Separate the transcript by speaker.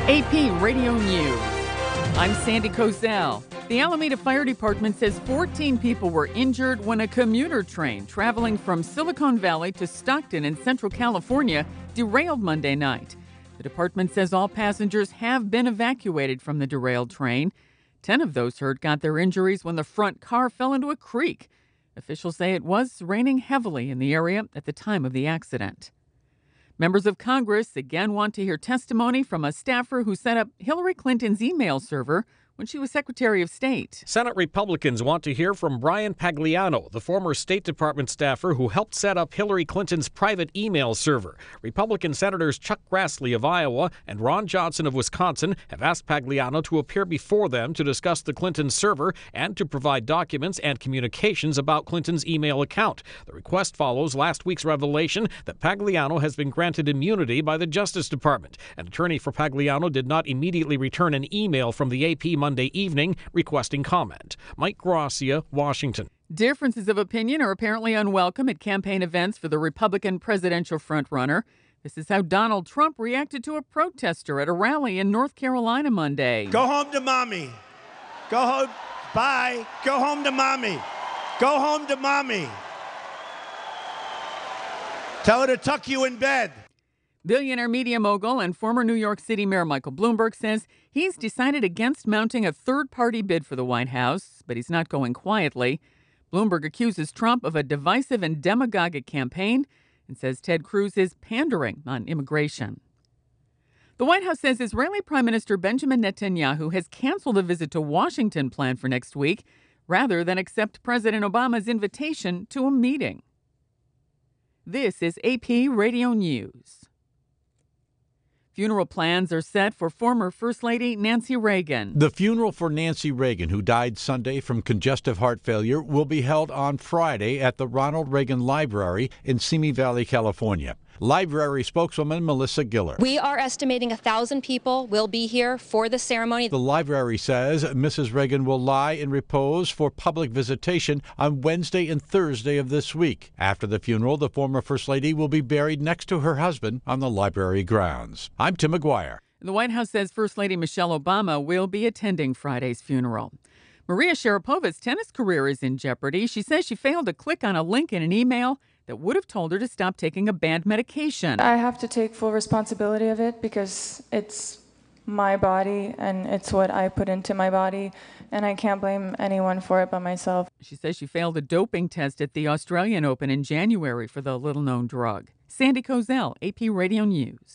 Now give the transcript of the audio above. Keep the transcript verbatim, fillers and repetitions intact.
Speaker 1: A P Radio News. I'm Sandy Kozel. The Alameda Fire Department says fourteen people were injured when a commuter train traveling from Silicon Valley to Stockton in Central California derailed Monday night. The department says all passengers have been evacuated from the derailed train. Ten of those hurt got their injuries when the front car fell into a creek. Officials say it was raining heavily in the area at the time of the accident. Members of Congress again want to hear testimony from a staffer who set up Hillary Clinton's email server when she was Secretary of State.
Speaker 2: Senate Republicans want to hear from Brian Pagliano, the former State Department staffer who helped set up Hillary Clinton's private email server. Republican Senators Chuck Grassley of Iowa and Ron Johnson of Wisconsin have asked Pagliano to appear before them to discuss the Clinton server and to provide documents and communications about Clinton's email account. The request follows last week's revelation that Pagliano has been granted immunity by the Justice Department. An attorney for Pagliano did not immediately return an email from the A P Monday evening requesting comment. Mike Gracia, Washington.
Speaker 1: Differences of opinion are apparently unwelcome at campaign events for the Republican presidential frontrunner. This is how Donald Trump reacted to a protester at a rally in North Carolina Monday.
Speaker 3: Go home to mommy. Go home. Bye. Go home to mommy. Go home to mommy. Tell her to tuck you in bed.
Speaker 1: Billionaire media mogul and former New York City Mayor Michael Bloomberg says he's decided against mounting a third-party bid for the White House, but he's not going quietly. Bloomberg accuses Trump of a divisive and demagogic campaign and says Ted Cruz is pandering on immigration. The White House says Israeli Prime Minister Benjamin Netanyahu has canceled a visit to Washington planned for next week rather than accept President Obama's invitation to a meeting. This is A P Radio News. Funeral plans are set for former First Lady Nancy Reagan.
Speaker 4: The funeral for Nancy Reagan, who died Sunday from congestive heart failure, will be held on Friday at the Ronald Reagan Library in Simi Valley, California. Library spokeswoman Melissa Giller.
Speaker 5: We are estimating a thousand people will be here for the ceremony.
Speaker 4: The library says Missus Reagan will lie in repose for public visitation on Wednesday and Thursday of this week. After the funeral, the former First Lady will be buried next to her husband on the library grounds. I'm Tim McGuire.
Speaker 1: The White House says First Lady Michelle Obama will be attending Friday's funeral. Maria Sharapova's tennis career is in jeopardy. She says she failed to click on a link in an email that would have told her to stop taking a banned medication.
Speaker 6: I have to take full responsibility of it because it's my body and it's what I put into my body, and I can't blame anyone for it but myself.
Speaker 1: She says she failed a doping test at the Australian Open in January for the little-known drug. Sandy Kozel, A P Radio News.